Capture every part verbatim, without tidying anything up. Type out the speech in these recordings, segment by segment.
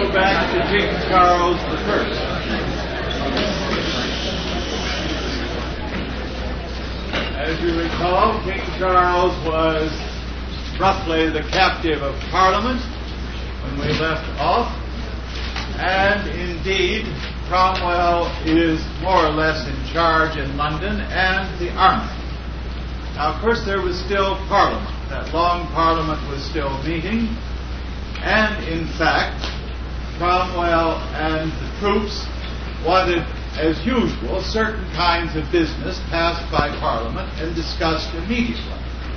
go back to King Charles the First. As you recall, King Charles was roughly the captive of Parliament when we left off, and indeed Cromwell is more or less in charge in London and the army. Now, of course, there was still Parliament. That long Parliament was still meeting, and in fact, Cromwell and the troops wanted, as usual, certain kinds of business passed by Parliament and discussed immediately.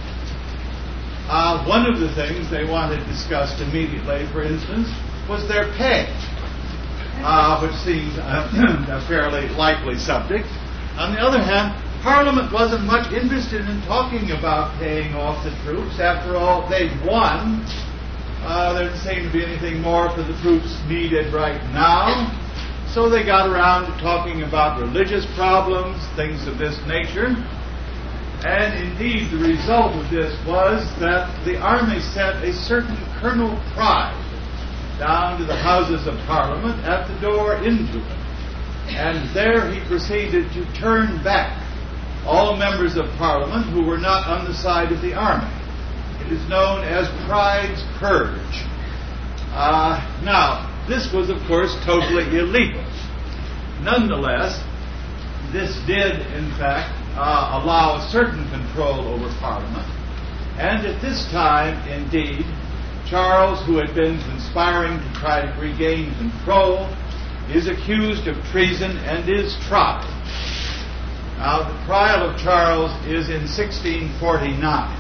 Uh, one of the things they wanted discussed immediately, for instance, was their pay, uh, which seems a, a fairly likely subject. On the other hand, Parliament wasn't much interested in talking about paying off the troops. After all, they'd won. Uh, there didn't seem to be anything more for the troops needed right now. So they got around to talking about religious problems, things of this nature. And indeed, the result of this was that the army sent a certain Colonel Pride down to the Houses of Parliament at the door into it. And there he proceeded to turn back all members of Parliament who were not on the side of the army. It is known as Pride's Purge. Uh, now, this was, of course, totally illegal. Nonetheless, this did, in fact, uh, allow a certain control over Parliament. And at this time, indeed, Charles, who had been conspiring to try to regain control, is accused of treason and is tried. Now, the trial of Charles is in sixteen forty-nine.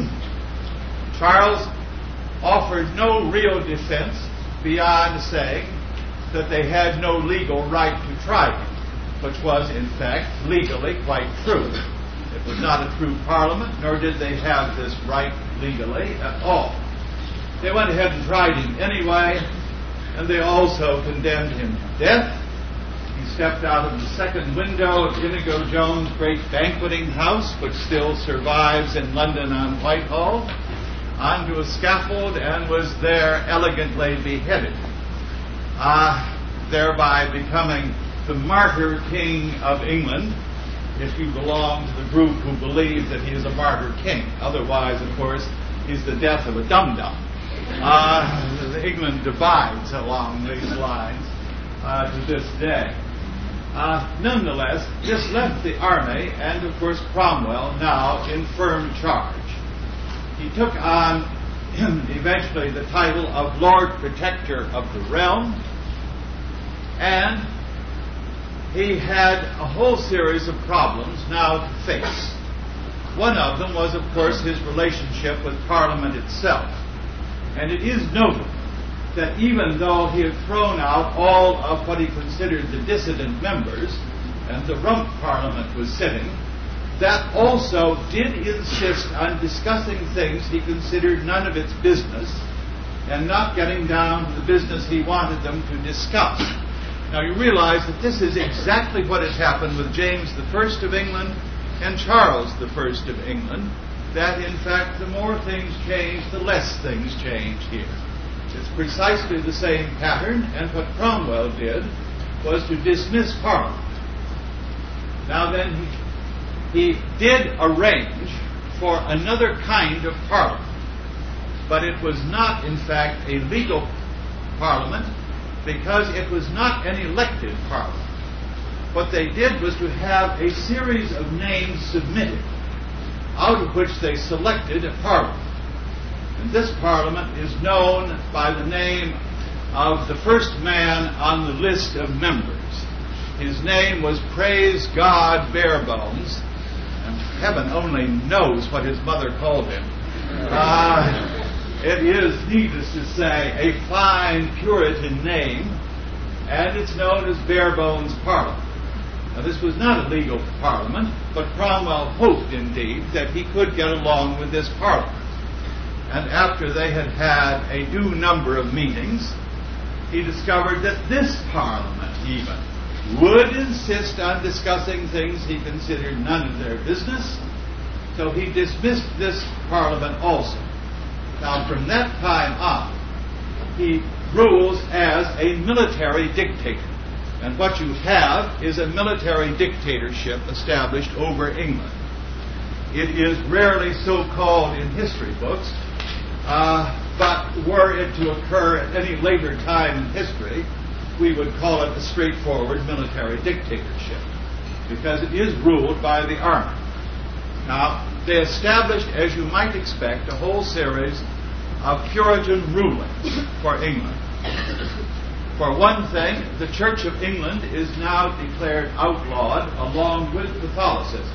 Charles offered no real defense beyond saying that they had no legal right to try him, which was, in fact, legally quite true. It was not a true Parliament, nor did they have this right legally at all. They went ahead and tried him anyway, and they also condemned him to death. He stepped out of the second window of Inigo Jones' great banqueting house, which still survives in London on Whitehall, onto a scaffold and was there elegantly beheaded, uh, thereby becoming the martyr king of England, if you belong to the group who believe that he is a martyr king. Otherwise, of course, he's the death of a dum-dum. Uh, England divides along these lines uh, to this day. Uh, nonetheless, this left the army and, of course, Cromwell now in firm charge. He took on eventually the title of Lord Protector of the Realm, and he had a whole series of problems now to face. One of them was, of course, his relationship with Parliament itself. And it is notable that even though he had thrown out all of what he considered the dissident members, and the rump Parliament was sitting, that also did insist on discussing things he considered none of its business, and not getting down to the business he wanted them to discuss. Now you realize that this is exactly what has happened with James the First of England and Charles the First of England, that in fact the more things change, the less things change here. It's precisely the same pattern, and what Cromwell did was to dismiss Parliament. Now then, he, he did arrange for another kind of Parliament, but it was not in fact a legal Parliament, because it was not an elected Parliament. What they did was to have a series of names submitted, out of which they selected a Parliament. And this Parliament is known by the name of the first man on the list of members. His name was Praise God Barebones, and heaven only knows what his mother called him. Uh, it is, needless to say, a fine Puritan name, and it's known as Barebones Parliament. Now, this was not a legal Parliament, but Cromwell hoped, indeed, that he could get along with this Parliament. And after they had had a due number of meetings, he discovered that this Parliament, even, would insist on discussing things he considered none of their business, so he dismissed this Parliament also. Now, from that time on, he rules as a military dictator. And what you have is a military dictatorship established over England. It is rarely so called in history books, uh, but were it to occur at any later time in history, we would call it a straightforward military dictatorship, because it is ruled by the army. Now, they established, as you might expect, a whole series of Puritan rulings for England. For one thing, the Church of England is now declared outlawed along with Catholicism,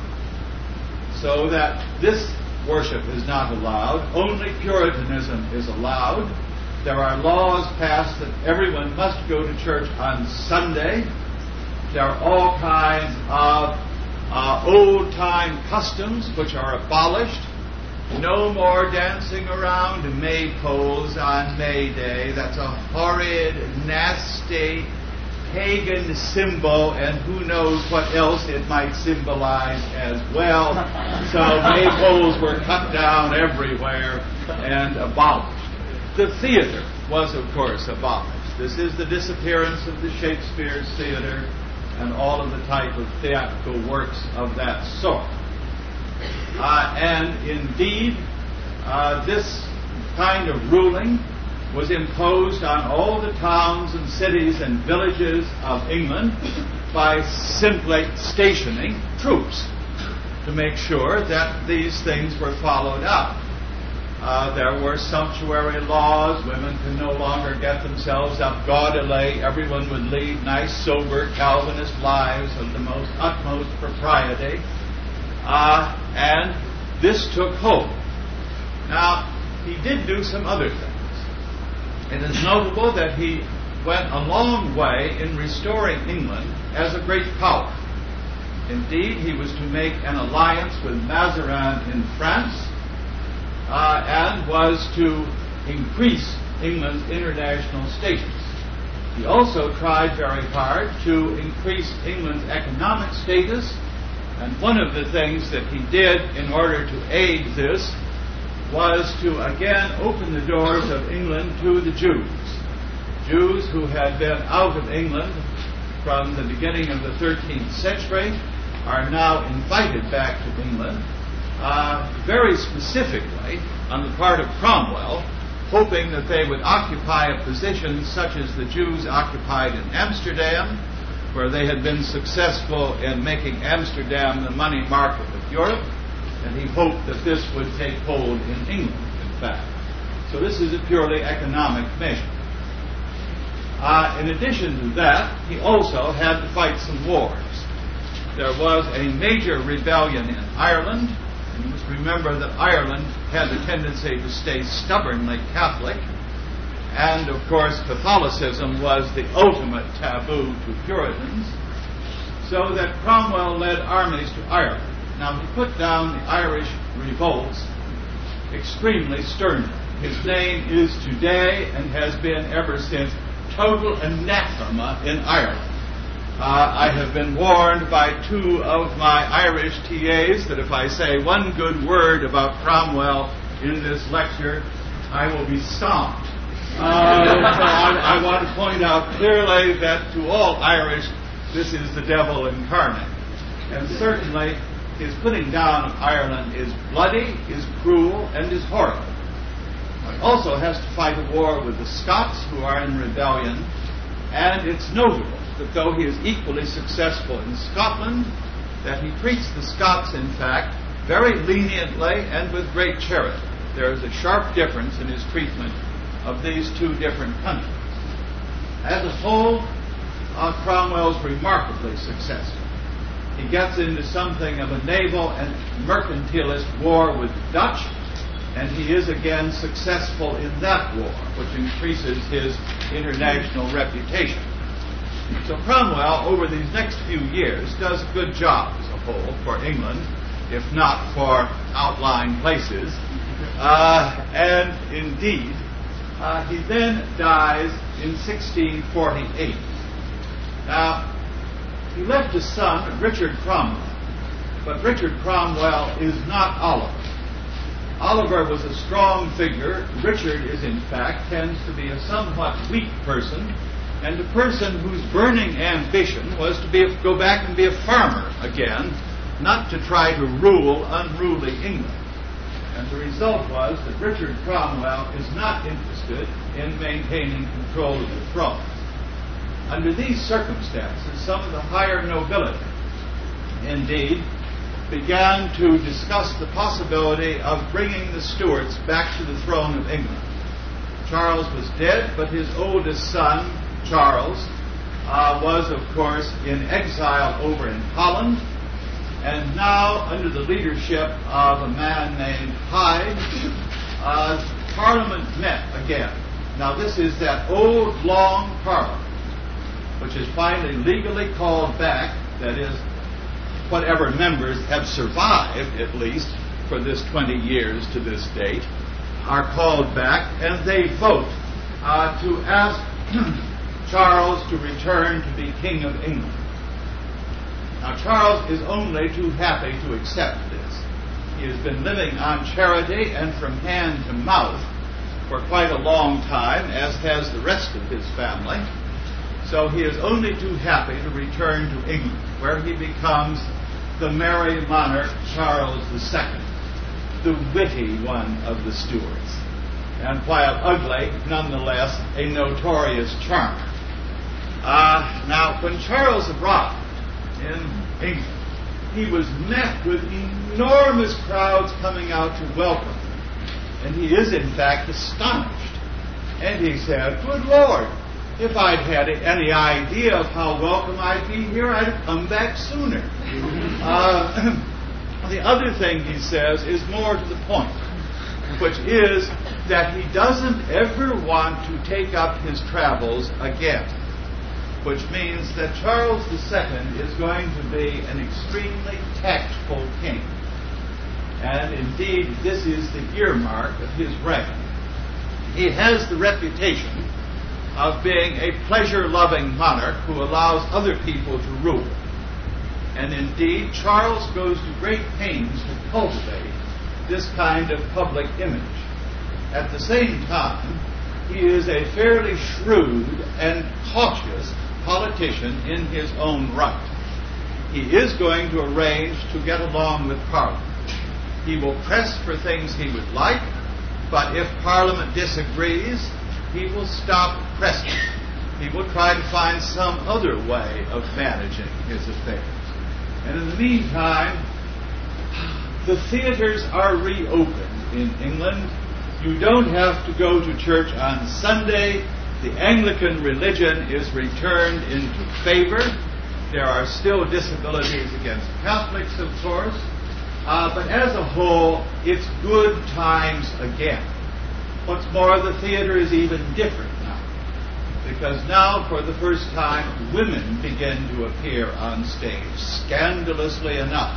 so that this worship is not allowed. Only Puritanism is allowed. There are laws passed that everyone must go to church on Sunday. There are all kinds of uh, old-time customs which are abolished. No more dancing around maypoles on May Day. That's a horrid, nasty, pagan symbol, and who knows what else it might symbolize as well. So maypoles were cut down everywhere and abolished. The theater was, of course, abolished. This is the disappearance of the Shakespeare's theater and all of the type of theatrical works of that sort. Uh, and indeed, uh, this kind of ruling was imposed on all the towns and cities and villages of England by simply stationing troops to make sure that these things were followed up. Uh, there were sumptuary laws. Women could no longer get themselves up gaudily. Everyone would lead nice, sober, Calvinist lives of the most utmost propriety. Uh, and this took hold. Now, he did do some other things. It is notable that he went a long way in restoring England as a great power. Indeed, he was to make an alliance with Mazarin in France, uh, and was to increase England's international status. He also tried very hard to increase England's economic status. And one of the things that he did in order to aid this was to again open the doors of England to the Jews. Jews who had been out of England from the beginning of the thirteenth century are now invited back to England, uh, very specifically on the part of Cromwell, hoping that they would occupy a position such as the Jews occupied in Amsterdam, where they had been successful in making Amsterdam the money market of Europe, and he hoped that this would take hold in England, in fact. So this is a purely economic measure. Uh, in addition to that, he also had to fight some wars. There was a major rebellion in Ireland. And you must remember that Ireland had the tendency to stay stubbornly Catholic. And, of course, Catholicism was the ultimate taboo to Puritans, so that Cromwell led armies to Ireland. Now, he put down the Irish revolts extremely sternly. His name is today, and has been ever since, total anathema in Ireland. Uh, I have been warned by two of my Irish T As that if I say one good word about Cromwell in this lecture, I will be stomped. Uh, so I, I want to point out clearly that to all Irish, this is the devil incarnate. And certainly, his putting down of Ireland is bloody, is cruel, and is horrible. He also has to fight a war with the Scots, who are in rebellion, and it's notable that though he is equally successful in Scotland, that he treats the Scots, in fact, very leniently and with great charity. There is a sharp difference in his treatment of these two different countries. As a whole, uh, Cromwell's remarkably successful. He gets into something of a naval and mercantilist war with the Dutch, and he is again successful in that war, which increases his international reputation. So Cromwell, over these next few years, does a good job as a whole for England, if not for outlying places. Uh, and indeed, uh, he then dies in sixteen forty-eight. Now, he left a son, Richard Cromwell, but Richard Cromwell is not Oliver. Oliver was a strong figure. Richard is, in fact, tends to be a somewhat weak person, and a person whose burning ambition was to be a, go back and be a farmer again, not to try to rule unruly England. And the result was that Richard Cromwell is not interested in maintaining control of the throne. Under these circumstances, some of the higher nobility, indeed, began to discuss the possibility of bringing the Stuarts back to the throne of England. Charles was dead, but his oldest son, Charles, uh, was, of course, in exile over in Holland, and now, under the leadership of a man named Hyde, uh, Parliament met again. Now, this is that old, long Parliament, which is finally legally called back, that is, whatever members have survived, at least, for this twenty years to this date, are called back, and they vote uh, to ask Charles to return to be King of England. Now, Charles is only too happy to accept this. He has been living on charity and from hand to mouth for quite a long time, as has the rest of his family. So he is only too happy to return to England, where he becomes the merry monarch Charles the Second, the witty one of the Stuarts, and while ugly, nonetheless a notorious charmer. Uh, now, when Charles arrived in England, he was met with enormous crowds coming out to welcome him, and he is in fact astonished. And he said, "Good Lord, if I'd had any idea of how welcome I'd be here, I'd have come back sooner." Uh, the other thing he says is more to the point, which is that he doesn't ever want to take up his travels again, which means that Charles the Second is going to be an extremely tactful king. And indeed, this is the earmark of his reign. He has the reputation of being a pleasure-loving monarch who allows other people to rule. And indeed, Charles goes to great pains to cultivate this kind of public image. At the same time, he is a fairly shrewd and cautious politician in his own right. He is going to arrange to get along with Parliament. He will press for things he would like, but if Parliament disagrees, he will stop pressing. He will try to find some other way of managing his affairs. And in the meantime, the theaters are reopened in England. You don't have to go to church on Sunday. The Anglican religion is returned into favor. There are still disabilities against Catholics, of course. Uh, but as a whole, it's good times again. What's more, the theater is even different now, because now, for the first time, women begin to appear on stage, scandalously enough.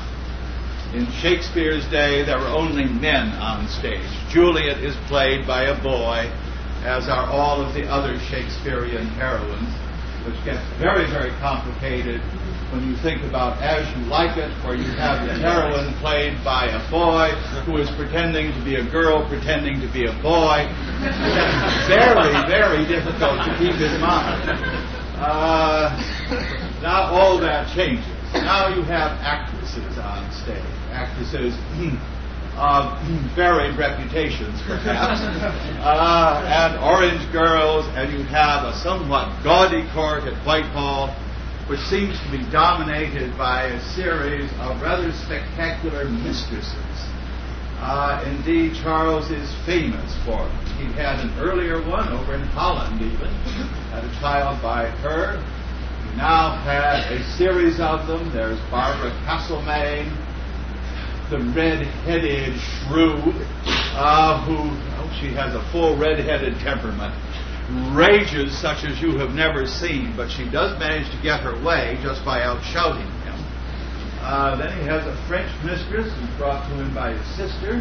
In Shakespeare's day, there were only men on stage. Juliet is played by a boy, as are all of the other Shakespearean heroines, which gets very, very complicated when you think about As You Like It, where you have the heroine played by a boy who is pretending to be a girl, pretending to be a boy. Very, very difficult to keep in mind. Uh, now all that changes. Now you have actresses on stage. Actresses of varied reputations, perhaps, uh, and orange girls, and you have a somewhat gaudy court at Whitehall, which seems to be dominated by a series of rather spectacular mistresses. Uh, indeed, Charles is famous for them. He had an earlier one over in Holland, even, had a child by her. He now had a series of them. There's Barbara Castlemaine, the red-headed shrew, uh, who, oh, she has a full red-headed temperament, rages such as you have never seen, but she does manage to get her way just by out-shouting him. Uh, then he has a French mistress who's brought to him by his sister.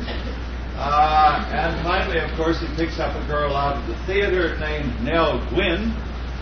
Uh, and finally, of course, he picks up a girl out of the theater named Nell Gwyn.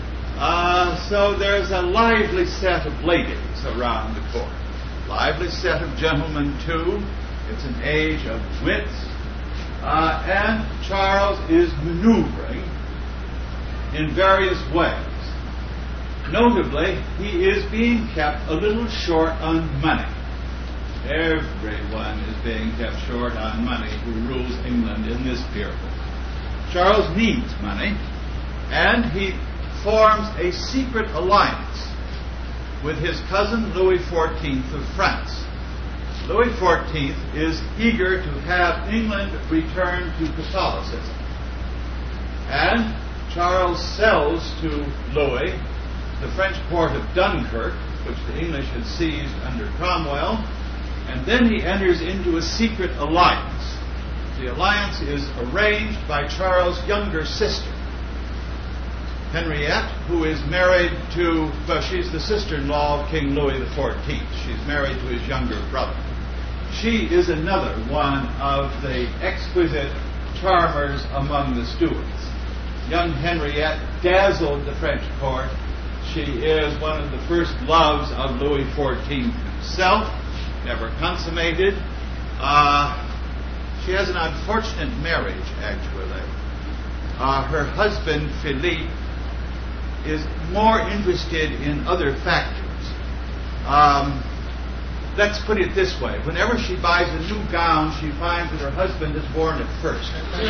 Uh, so there's a lively set of ladies around the court. Lively set of gentlemen, too. It's an age of wits, Uh, and Charles is maneuvering in various ways. Notably, he is being kept a little short on money. Everyone is being kept short on money who rules England in this period. Charles needs money, and he forms a secret alliance with his cousin Louis the fourteenth of France. Louis the fourteenth is eager to have England return to Catholicism. And Charles sells to Louis the French port of Dunkirk, which the English had seized under Cromwell, and then he enters into a secret alliance. The alliance is arranged by Charles' younger sister, Henriette, who is married to, well, she's the sister-in-law of King Louis the fourteenth. She's married to his younger brother. She is another one of the exquisite charmers among the Stuarts. Young Henriette dazzled the French court. She is one of the first loves of Louis the fourteenth himself, never consummated. Uh, she has an unfortunate marriage, actually. Uh, her husband, Philippe, is more interested in other factors. Um, let's put it this way. Whenever she buys a new gown, she finds that her husband has worn it first.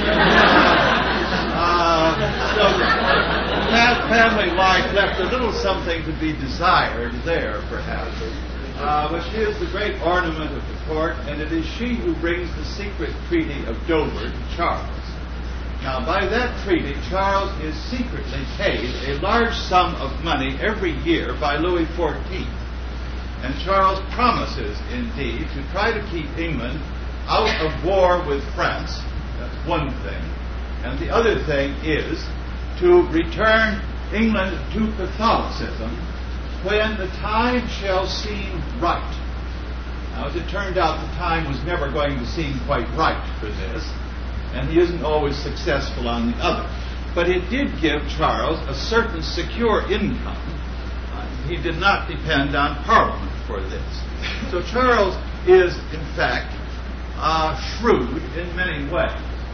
uh, so that family life left a little something to be desired there, perhaps. Uh, but she is the great ornament of the court, and it is she who brings the secret treaty of Dover to Charles. Now, by that treaty, Charles is secretly paid a large sum of money every year by Louis the fourteenth. And Charles promises, indeed, to try to keep England out of war with France. That's one thing. And the other thing is to return England to Catholicism when the time shall seem right. Now, as it turned out, the time was never going to seem quite right for this, and he isn't always successful on the other. But it did give Charles a certain secure income. Uh, he did not depend on Parliament for this. So Charles is, in fact, uh, shrewd in many ways.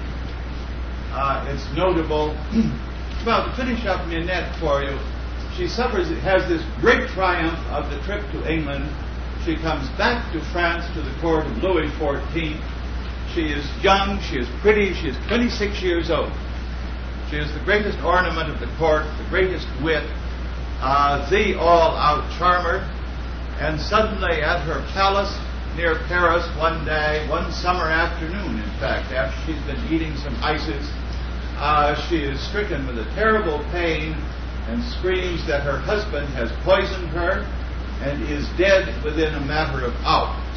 Uh, it's notable. Well, to finish up Minette for you, she suffers, has this great triumph of the trip to England. She comes back to France to the court of Louis the fourteenth. She is young, she is pretty, she is twenty-six years old. She is the greatest ornament of the court, the greatest wit, uh, the all-out charmer. And suddenly at her palace near Paris one day, one summer afternoon, in fact, after she's been eating some ices, uh, she is stricken with a terrible pain and screams that her husband has poisoned her and is dead within a matter of hours.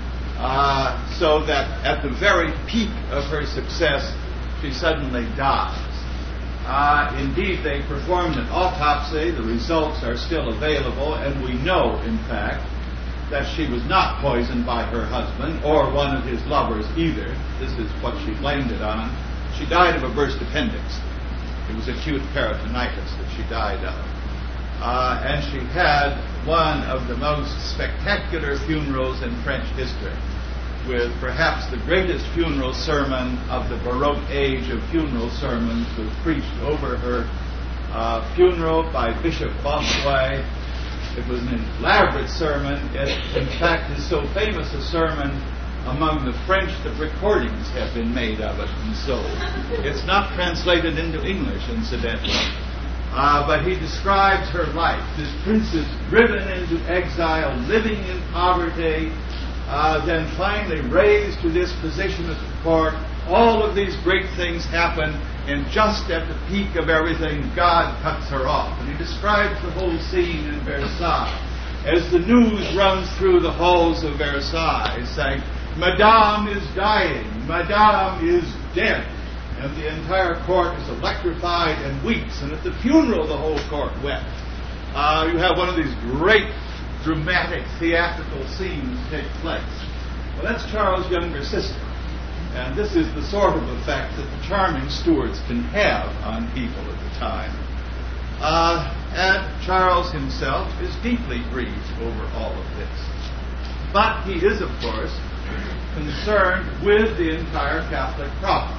Uh, so that at the very peak of her success, she suddenly dies. Uh, indeed, they performed an autopsy. The results are still available, and we know, in fact, that she was not poisoned by her husband or one of his lovers either. This is what she blamed it on. She died of a burst appendix. It was acute peritonitis that she died of. Uh, and she had one of the most spectacular funerals in French history, with perhaps the greatest funeral sermon of the Baroque age of funeral sermons was preached over her uh, funeral by Bishop Bossuet. It was an elaborate sermon. It, in fact, is so famous a sermon among the French that recordings have been made of it and sold. It's not translated into English, incidentally. Uh, but he describes her life. This princess driven into exile, living in poverty, uh, then finally raised to this position at the court. All of these great things happen, and just at the peak of everything, God cuts her off. And he describes the whole scene in Versailles as the news runs through the halls of Versailles, saying, Madame is dying, Madame is dead. And the entire court is electrified and weeps. And at the funeral, the whole court wept. Uh, you have one of these great, dramatic, theatrical scenes take place. Well, that's Charles' younger sister. And this is the sort of effect that the charming Stuarts can have on people at the time. Uh, and Charles himself is deeply grieved over all of this. But he is, of course, concerned with the entire Catholic province.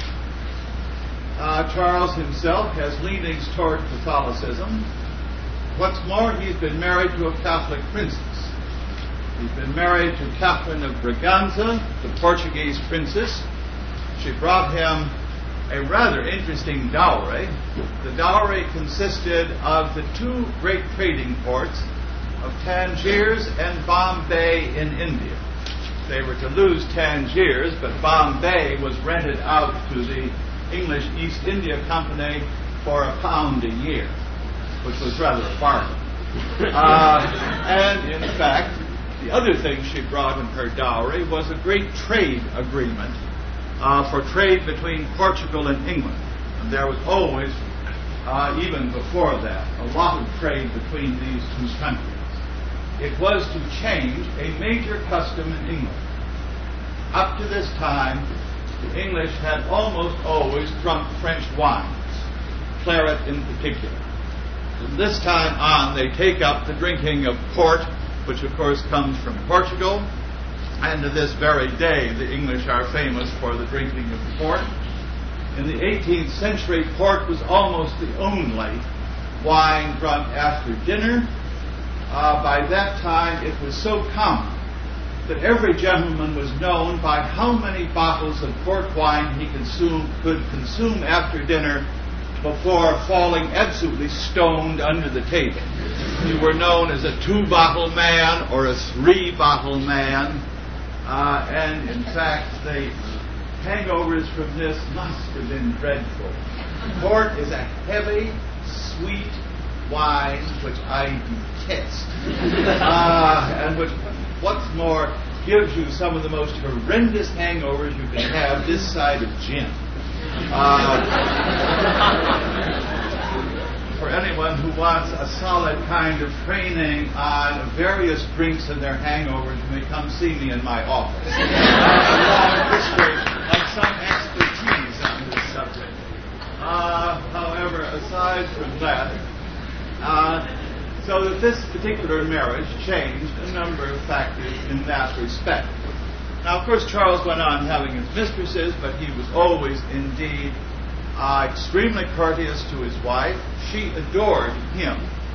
Uh, Charles himself has leanings toward Catholicism. What's more, he's been married to a Catholic princess. He's been married to Catherine of Braganza, the Portuguese princess. She brought him a rather interesting dowry. The dowry consisted of the two great trading ports of Tangiers and Bombay in India. They were to lose Tangiers, but Bombay was rented out to the English East India Company for a pound a year, which was rather a bargain. Uh, and in fact, the other thing she brought in her dowry was a great trade agreement uh, for trade between Portugal and England. And there was always, uh, even before that, a lot of trade between these two countries. It was to change a major custom in England. Up to this time, the English had almost always drunk French wines, claret in particular. From this time on, they take up the drinking of port, which of course comes from Portugal, and to this very day the English are famous for the drinking of port. In the eighteenth century, port was almost the only wine drunk after dinner. Uh, by that time, it was so common that every gentleman was known by how many bottles of port wine he consume, could consume after dinner before falling absolutely stoned under the table. You were known as a two-bottle man or a three-bottle man, uh, and in fact, the hangovers from this must have been dreadful. Port is a heavy, sweet wine which I detest, uh, and which, what's more, gives you some of the most horrendous hangovers you can have this side of gin. Uh, for anyone who wants a solid kind of training on various drinks and their hangovers, you may come see me in my office. I have a long history of some expertise on this subject. Uh, however, aside from that, uh, so that this particular marriage changed a number of factors in that respect. Now, of course, Charles went on having his mistresses, but he was always, indeed, uh, extremely courteous to his wife. She adored him.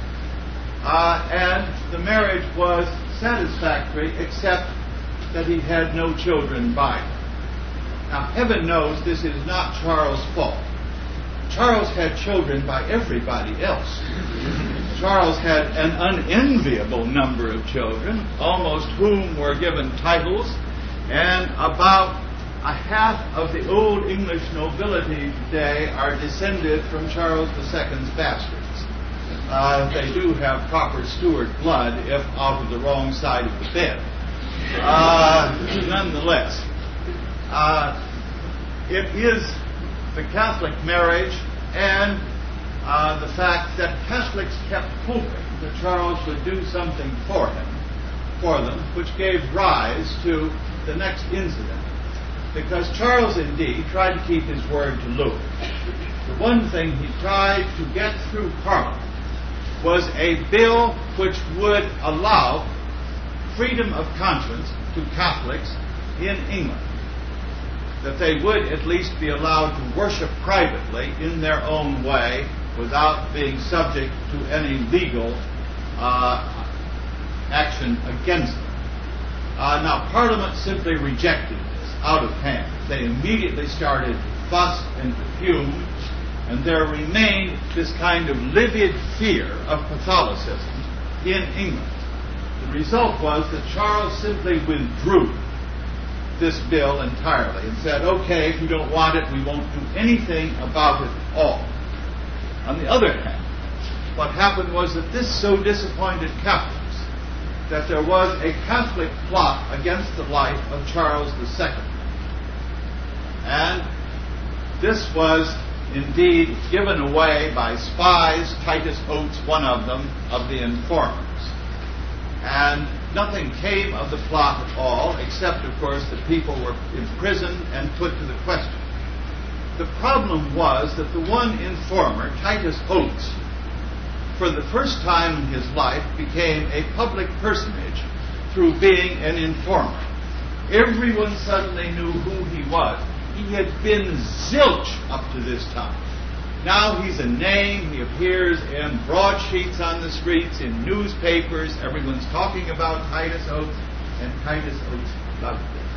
Uh, and the marriage was satisfactory, except that he had no children by her. Now, heaven knows this is not Charles' fault. Charles had children by everybody else. Charles had an unenviable number of children, almost whom were given titles, and about a half of the old English nobility today are descended from Charles the Second's bastards. Uh, they do have proper Stuart blood, if out of the wrong side of the bed. Uh, nonetheless, uh, it is the Catholic marriage and uh, the fact that Catholics kept hoping that Charles would do something for him, for them, which gave rise to the next incident. Because Charles, indeed, tried to keep his word to Louis. The one thing he tried to get through Parliament was a bill which would allow freedom of conscience to Catholics in England. That they would at least be allowed to worship privately in their own way without being subject to any legal uh, action against them. Uh, now, Parliament simply rejected this out of hand. They immediately started to fuss and to fume, and there remained this kind of livid fear of Catholicism in England. The result was that Charles simply withdrew this bill entirely and said, okay, if you don't want it, we won't do anything about it at all. On the other hand, what happened was that this so disappointed Catholics that there was a Catholic plot against the life of Charles the Second. And this was indeed given away by spies, Titus Oates, one of them, of the informers. And nothing came of the plot at all, except, of course, that people were imprisoned and put to the question. The problem was that the one informer, Titus Oates, for the first time in his life became a public personage through being an informer. Everyone suddenly knew who he was. He had been zilch up to this time. Now he's a name. He appears in broadsheets on the streets, in newspapers. Everyone's talking about Titus Oates, and Titus Oates loved it.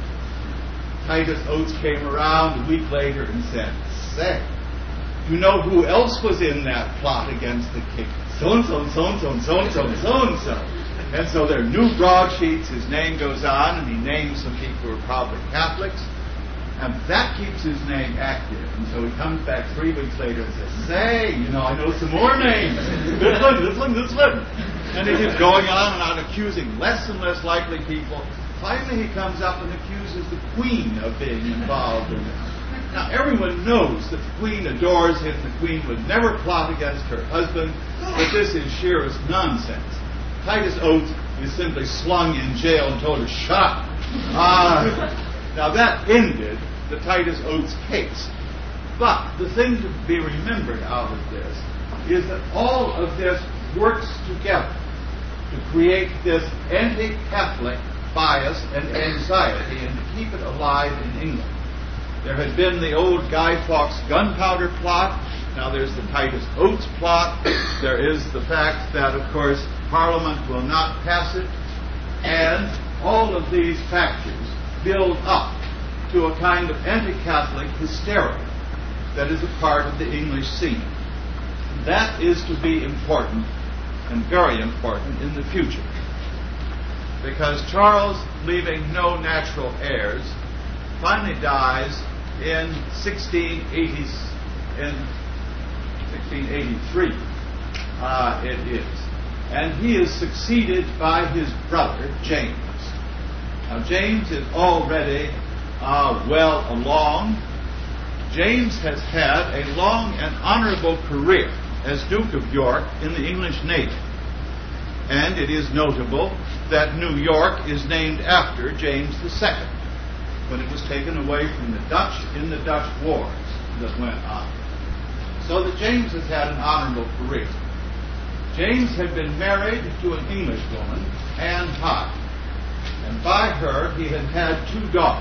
Titus Oates came around a week later and said, "Say, you know who else was in that plot against the king? So-and-so, and so-and-so, and so-and-so, and so-and-so." And so there are new broadsheets. His name goes on, and he names some people who are probably Catholics. And that keeps his name active. And so he comes back three weeks later and says, "Say, you know, I know some more names. This one, this one, this one." And he keeps going on and on, accusing less and less likely people. Finally, he comes up and accuses the Queen of being involved in this. Now, everyone knows that the Queen adores him. The Queen would never plot against her husband. But this is sheerest nonsense. Titus Oates is simply slung in jail and told to shut up. Uh, now, that ended the Titus Oates case. But the thing to be remembered out of this is that all of this works together to create this anti-Catholic bias and anxiety and to keep it alive in England. There had been the old Guy Fawkes gunpowder plot. Now there's the Titus Oates plot. There is the fact that, of course, Parliament will not pass it. And all of these factors build up to a kind of anti-Catholic hysteria that is a part of the English scene. That is to be important and very important in the future. Because Charles, leaving no natural heirs, finally dies in sixteen eighty, in sixteen eighty-three, uh, it is. And he is succeeded by his brother, James. Now, James is already uh, well along. James has had a long and honorable career as Duke of York in the English Navy. And it is notable that New York is named after James the Second, when it was taken away from the Dutch in the Dutch wars that went on. So that James has had an honorable career. James had been married to an Englishwoman, Anne Hyde, and by her he had had two daughters.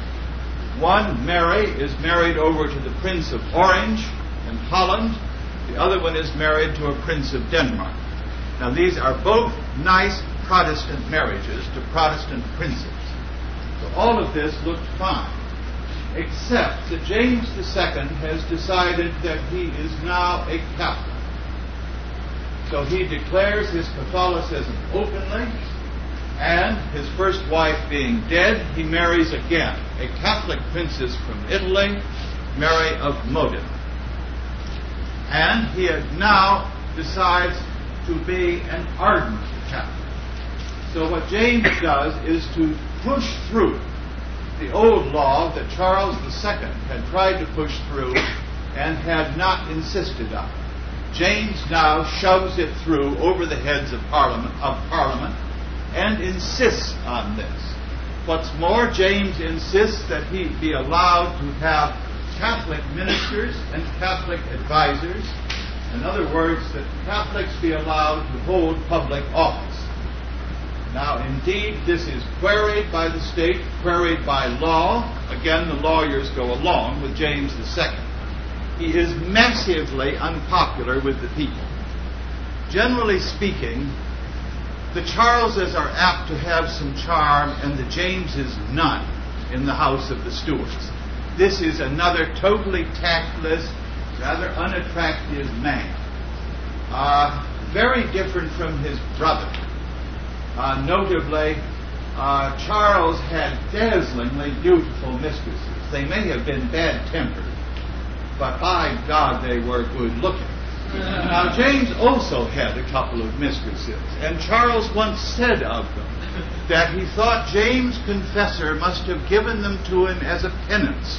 One, Mary, is married over to the Prince of Orange in Holland. The other one is married to a Prince of Denmark. Now, these are both nice Protestant marriages to Protestant princes. So all of this looked fine, except that James the Second has decided that he is now a Catholic. So he declares his Catholicism openly, and his first wife being dead, he marries again a Catholic princess from Italy, Mary of Modena. And he now decides to be an ardent Catholic. So what James does is to push through the old law that Charles the Second had tried to push through and had not insisted on. James now shoves it through over the heads of Parliament, of Parliament and insists on this. What's more, James insists that he be allowed to have Catholic ministers and Catholic advisors. In other words, that Catholics be allowed to hold public office. Now, indeed, this is queried by the state, queried by law. Again, the lawyers go along with James the Second. He is massively unpopular with the people. Generally speaking, the Charleses are apt to have some charm, and the Jameses none in the House of the Stuarts. This is another totally tactless, rather unattractive man. Uh, very different from his brother. Uh, notably, uh, Charles had dazzlingly beautiful mistresses. They may have been bad-tempered, but by God, they were good-looking. Now, James also had a couple of mistresses, and Charles once said of them that he thought James Confessor must have given them to him as a penance.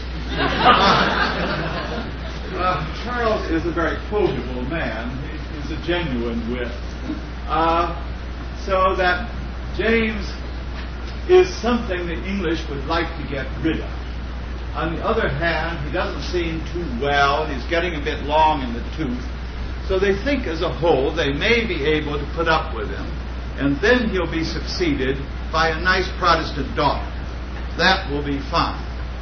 uh, uh, Charles is a very quotable man. He, he's a genuine wit. Uh, so that James is something the English would like to get rid of. On the other hand, he doesn't seem too well, and he's getting a bit long in the tooth. So they think as a whole they may be able to put up with him, and then he'll be succeeded by a nice Protestant daughter. that will be fine.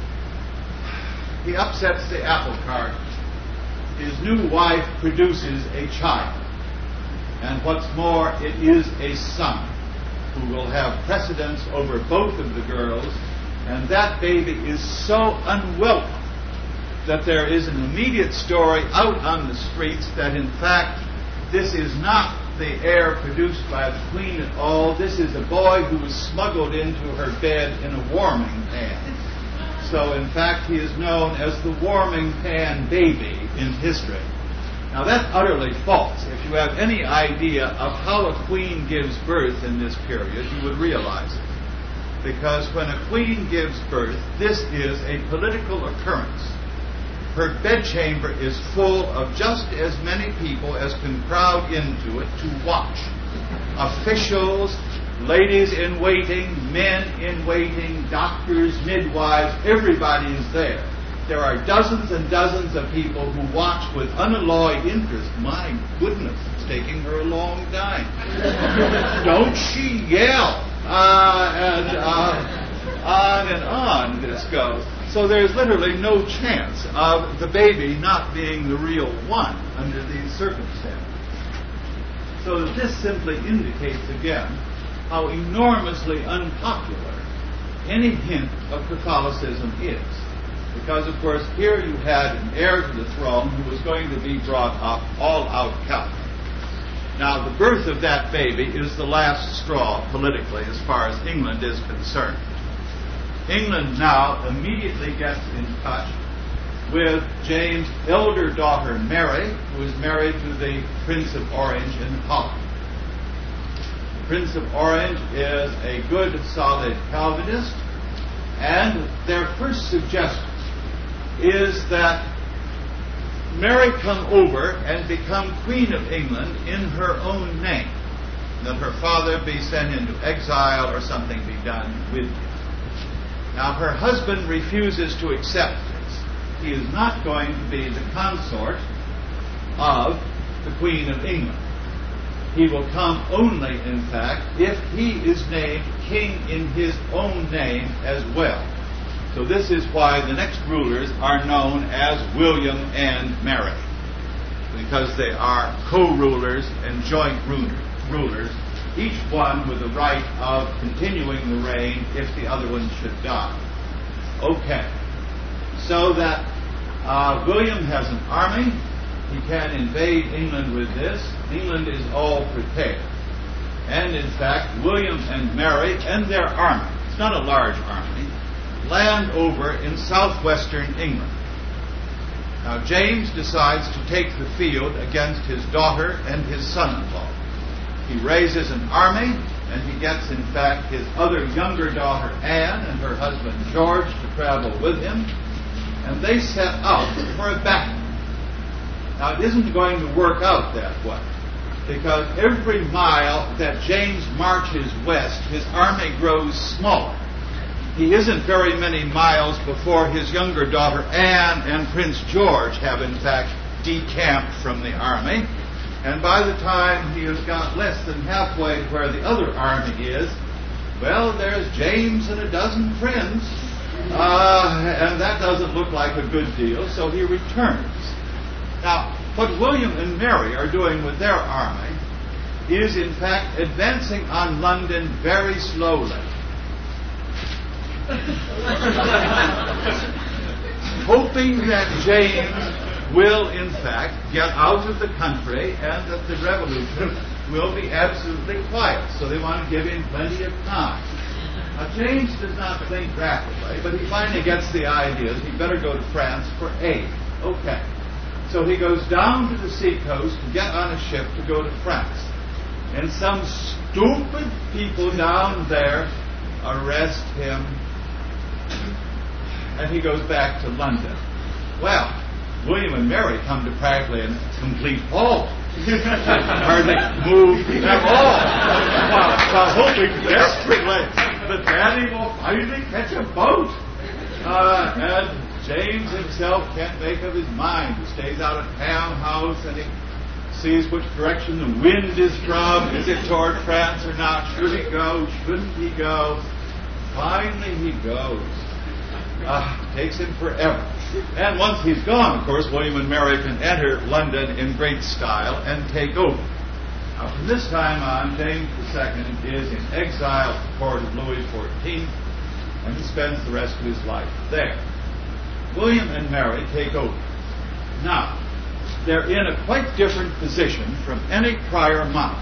He upsets the apple cart. His new wife produces a child. And what's more, it is a son who will have precedence over both of the girls. And that baby is so unwelcome that there is an immediate story out on the streets that, in fact, this is not the heir produced by the queen at all. This is a boy who was smuggled into her bed in a warming pan. So, in fact, he is known as the warming pan baby in history. Now, that's utterly false. If you have any idea of how a queen gives birth in this period, you would realize it. Because when a queen gives birth, this is a political occurrence. Her bedchamber is full of just as many people as can crowd into it to watch. Officials, ladies in waiting, men in waiting, doctors, midwives, everybody is there. There are dozens and dozens of people who watch with unalloyed interest. My goodness, it's taking her a long time. Don't she yell? Uh, and uh, on and on this goes. So there's literally no chance of the baby not being the real one under these circumstances. So this simply indicates again how enormously unpopular any hint of Catholicism is. Because, of course, here you had an heir to the throne who was going to be brought up all-out Catholic. Now, the birth of that baby is the last straw politically as far as England is concerned. England now immediately gets in touch with James' elder daughter, Mary, who is married to the Prince of Orange in Holland. The Prince of Orange is a good, solid Calvinist, and their first suggestion is that Mary come over and become Queen of England in her own name, that her father be sent into exile or something be done with him. Now, her husband refuses to accept this. He is not going to be the consort of the Queen of England. He will come only, in fact, if he is named king in his own name as well. So this is why the next rulers are known as William and Mary, because they are co-rulers and joint rulers, each one with the right of continuing the reign if the other one should die. Okay. So that uh, William has an army. He can invade England with this. England is all prepared. And in fact, William and Mary and their army, it's not a large army, land over in southwestern England. Now, James decides to take the field against his daughter and his son-in-law. He raises an army, and he gets, in fact, his other younger daughter, Anne, and her husband, George, to travel with him. And they set out for a battle. Now, it isn't going to work out that way, because every mile that James marches west, his army grows smaller. He isn't very many miles before his younger daughter, Anne, and Prince George have, in fact, decamped from the army. And by the time he has got less than halfway to where the other army is, well, there's James and a dozen friends. Uh, and that doesn't look like a good deal, so he returns. Now, what William and Mary are doing with their army is, in fact, advancing on London very slowly. Hoping that James will, in fact, get out of the country and that the revolution will be absolutely quiet. So they want to give him plenty of time. Now, James does not think rapidly, but he finally gets the idea that he better go to France for aid. Okay. So he goes down to the seacoast to get on a ship to go to France. And some stupid people down there arrest him, and he goes back to London. Well, William and Mary come to practically a complete halt. Hardly moved at all. While, while hoping desperately that Daddy will finally catch a boat. Uh, and James himself can't make up his mind. He stays out at Ham House and he sees which direction the wind is from. Is it toward France or not? Should he go? Shouldn't he go? finally he goes. Uh, takes him forever. And once he's gone, of course, William and Mary can enter London in great style and take over. Now, from this time on, James the Second is in exile at the court of Louis the Fourteenth, and he spends the rest of his life there. William and Mary take over. Now, they're in a quite different position from any prior monarch,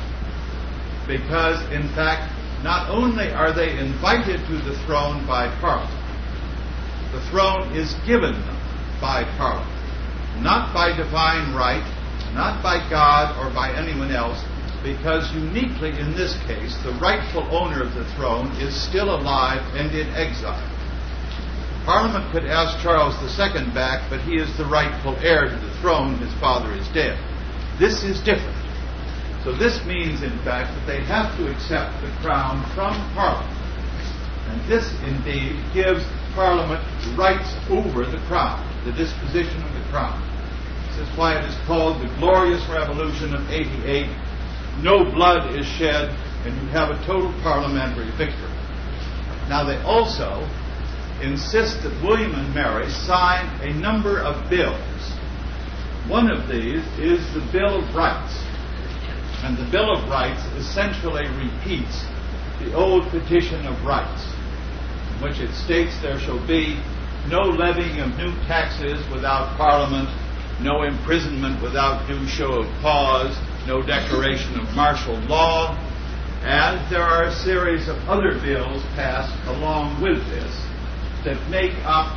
because, in fact, not only are they invited to the throne by Parliament, the throne is given them by Parliament, not by divine right, not by God or by anyone else, because uniquely in this case, the rightful owner of the throne is still alive and in exile. Parliament could ask Charles the Second back, but he is the rightful heir to the throne. His father is dead. This is different. So this means, in fact, that they have to accept the crown from Parliament. And this, indeed, gives Parliament rights over the crown, the disposition of the crown. This is why it is called the Glorious Revolution of eighty-eight. No blood is shed, and you have a total parliamentary victory. Now, they also insist that William and Mary sign a number of bills. One of these is the Bill of Rights. And the Bill of Rights essentially repeats the old Petition of Rights, in which it states there shall be no levying of new taxes without Parliament, no imprisonment without due show of cause, no declaration of martial law, and there are a series of other bills passed along with this that make up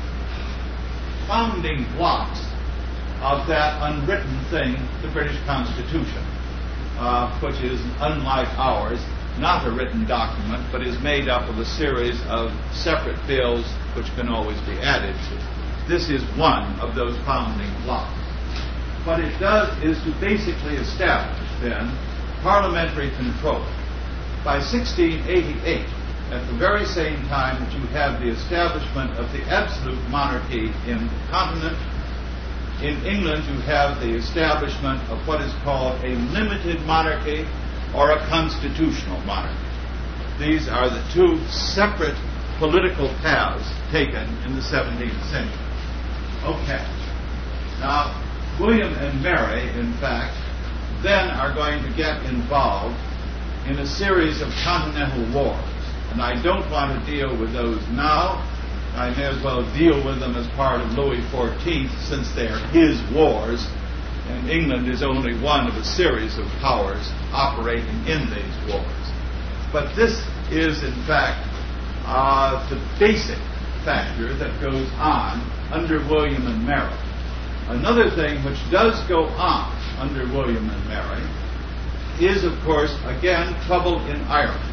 founding blocks of that unwritten thing, the British Constitution, uh, which is, unlike ours, not a written document, but is made up of a series of separate bills which can always be added to. This is one of those founding blocks. What it does is to basically establish, then, parliamentary control. By sixteen eighty-eight, at the very same time that you have the establishment of the absolute monarchy in the continent, in England you have the establishment of what is called a limited monarchy or a constitutional monarchy. These are the two separate political paths taken in the seventeenth century. Okay. Now, William and Mary, in fact, then are going to get involved in a series of continental wars. And I don't want to deal with those now. I may as well deal with them as part of Louis the Fourteenth, since they are his wars, and England is only one of a series of powers operating in these wars. But this is, in fact, uh, the basic factor that goes on under William and Mary. Another thing which does go on under William and Mary is, of course, again, trouble in Ireland.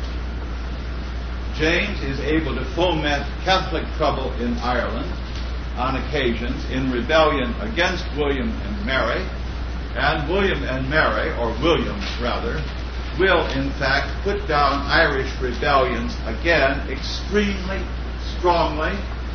James is able to foment Catholic trouble in Ireland on occasions in rebellion against William and Mary, and William and Mary, or William rather, will in fact put down Irish rebellions again extremely strongly.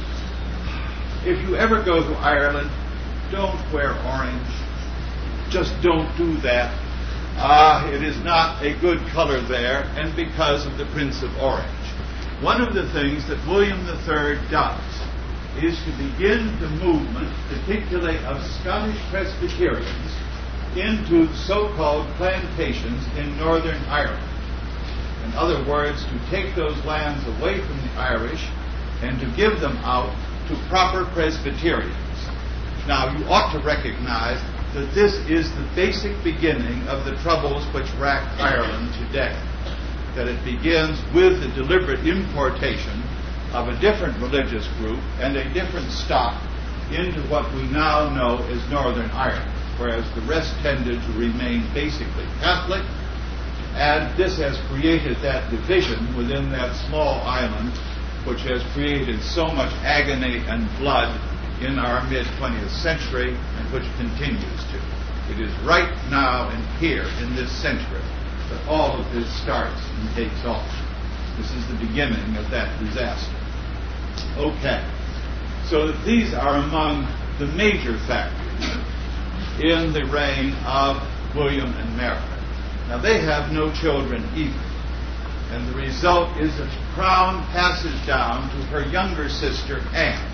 If you ever go to Ireland, don't wear orange. Just don't do that. Ah, uh, it is not a good color there, and because of the Prince of Orange. One of the things that William the Third does is to begin the movement, particularly of Scottish Presbyterians, into so-called plantations in Northern Ireland. In other words, to take those lands away from the Irish and to give them out to proper Presbyterians. Now, you ought to recognize that this is the basic beginning of the troubles which rack Ireland today. That it begins with the deliberate importation of a different religious group and a different stock into what we now know as Northern Ireland, whereas the rest tended to remain basically Catholic, and this has created that division within that small island which has created so much agony and blood in our mid-twentieth century and which continues to. It is right now and here in this century that all of this starts and takes off. This is the beginning of that disaster. Okay. So that these are among the major factors in the reign of William and Mary. Now, they have no children either. And the result is a crown passes down to her younger sister, Anne.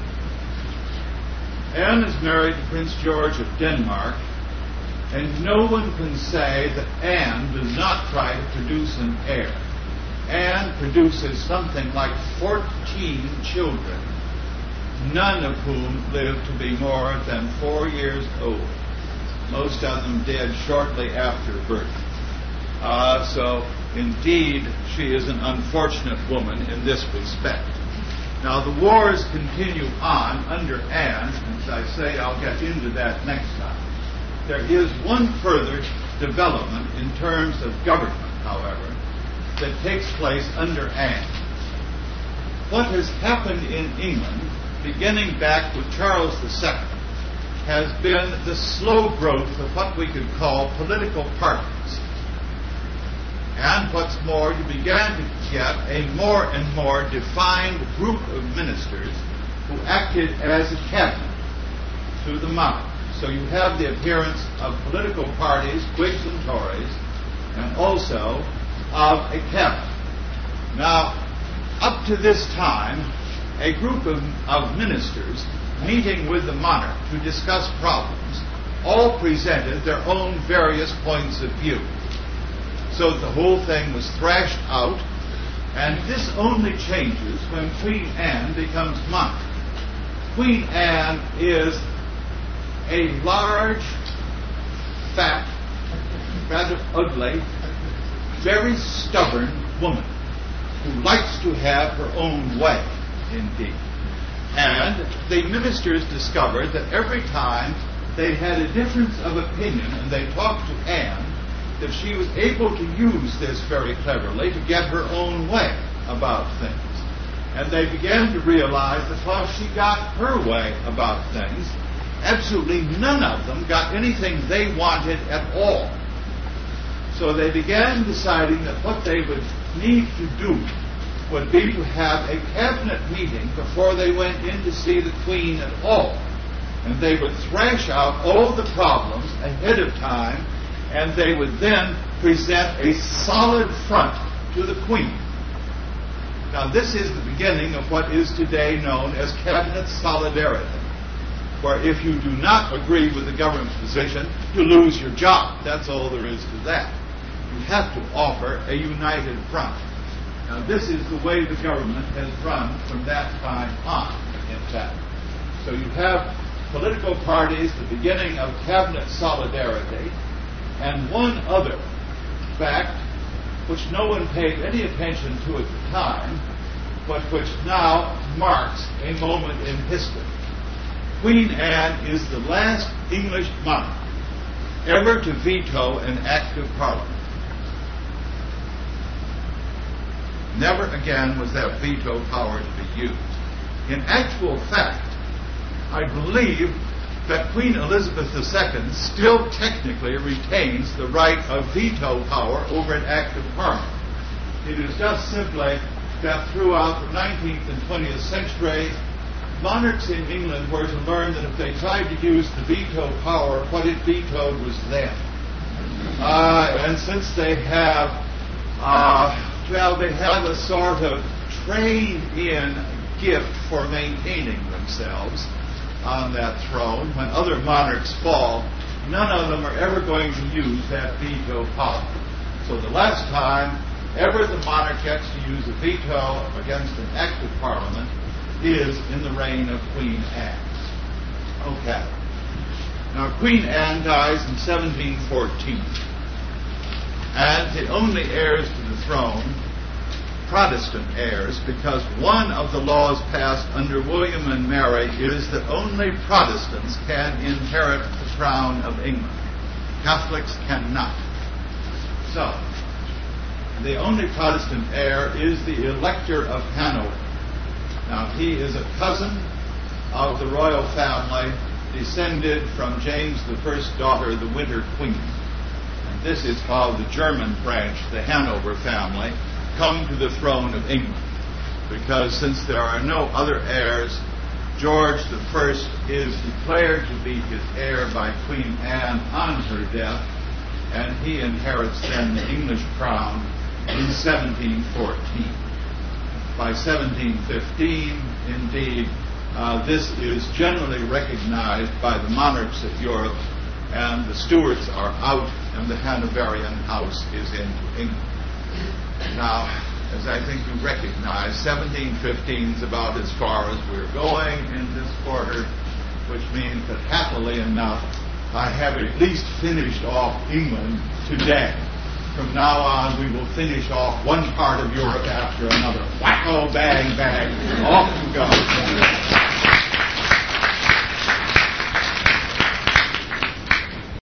Anne is married to Prince George of Denmark, and no one can say that Anne does not try to produce an heir. Anne produces something like fourteen children, none of whom lived to be more than four years old. Most of them dead shortly after birth. Uh, so, indeed, she is an unfortunate woman in this respect. Now, the wars continue on under Anne. As I say, I'll get into that next time. There is one further development in terms of government, however, that takes place under Anne. What has happened in England, beginning back with Charles the Second, has been the slow growth of what we could call political parties. And what's more, you began to get a more and more defined group of ministers who acted as a cabinet to the monarch. So you have the appearance of political parties, Whigs and Tories, and also of a cabinet. Now, up to this time, a group of, of ministers meeting with the monarch to discuss problems all presented their own various points of view. So the whole thing was thrashed out, and this only changes when Queen Anne becomes monarch. Queen Anne is a large, fat, rather ugly, very stubborn woman who likes to have her own way, indeed. And the ministers discovered that every time they had a difference of opinion and they talked to Anne, that she was able to use this very cleverly to get her own way about things. And they began to realize that while she got her way about things, absolutely none of them got anything they wanted at all. So they began deciding that what they would need to do would be to have a cabinet meeting before they went in to see the Queen at all. And they would thrash out all the problems ahead of time, and they would then present a solid front to the Queen. Now, this is the beginning of what is today known as cabinet solidarity, where if you do not agree with the government's position, you lose your job. That's all there is to that. You have to offer a united front. Now, this is the way the government has run from that time on, in fact. So you have political parties, the beginning of cabinet solidarity, and one other fact, which no one paid any attention to at the time, but which now marks a moment in history. Queen Anne is the last English monarch ever to veto an act of Parliament. Never again was that veto power to be used. In actual fact, I believe that Queen Elizabeth the Second still technically retains the right of veto power over an act of Parliament. It is just simply that throughout the nineteenth and twentieth century, monarchs in England were to learn that if they tried to use the veto power, what it vetoed was them. Uh, and since they have, uh, well, they have a sort of trained-in gift for maintaining themselves on that throne, when other monarchs fall, none of them are ever going to use that veto power. So the last time ever the monarch gets to use a veto against an act of Parliament is in the reign of Queen Anne. Okay. Now, Queen Anne dies in seventeen fourteen. And the only heirs to the throne, Protestant heirs, because one of the laws passed under William and Mary is that only Protestants can inherit the crown of England. Catholics cannot. So, the only Protestant heir is the Elector of Hanover. Now, he is a cousin of the royal family, descended from James the First's daughter, the Winter Queen. And this is how the German branch, the Hanover family, come to the throne of England. Because since there are no other heirs, George the First is declared to be his heir by Queen Anne on her death, and he inherits then the English crown in seventeen fourteen. by seventeen fifteen, indeed, uh, this is generally recognized by the monarchs of Europe, and the Stuarts are out, and the Hanoverian house is in England. Now, as I think you recognize, seventeen fifteen is about as far as we're going in this quarter, which means that happily enough, I have at least finished off England today. From now on, we will finish off one part of Europe after another. Wacko, bang, bang, off we go.